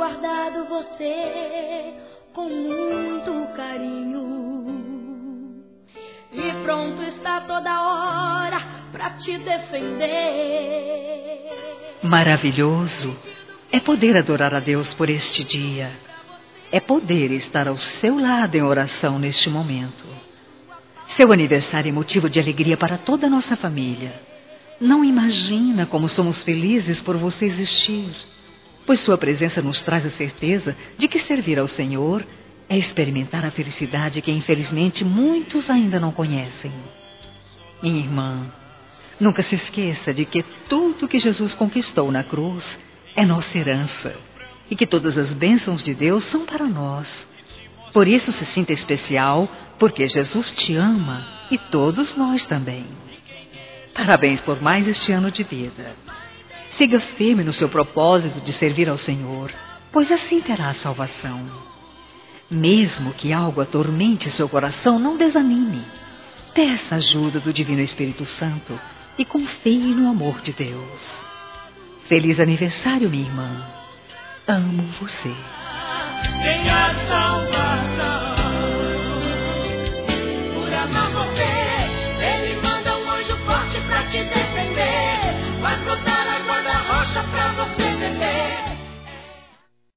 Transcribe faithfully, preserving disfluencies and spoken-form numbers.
guardado você com muito carinho e pronto está toda hora pra te defender. Maravilhoso é poder adorar a Deus por este dia. É poder estar ao seu lado em oração neste momento. Seu aniversário é motivo de alegria para toda a nossa família. Não imagina como somos felizes por você existir, pois sua presença nos traz a certeza de que servir ao Senhor é experimentar a felicidade que, infelizmente, muitos ainda não conhecem. Minha irmã, nunca se esqueça de que tudo que Jesus conquistou na cruz é nossa herança e que todas as bênçãos de Deus são para nós. Por isso se sinta especial, porque Jesus te ama e todos nós também. Parabéns por mais este ano de vida. Siga firme no seu propósito de servir ao Senhor, pois assim terá a salvação. Mesmo que algo atormente seu coração, não desanime. Peça ajuda do Divino Espírito Santo e confie no amor de Deus. Feliz aniversário, minha irmã. Amo você.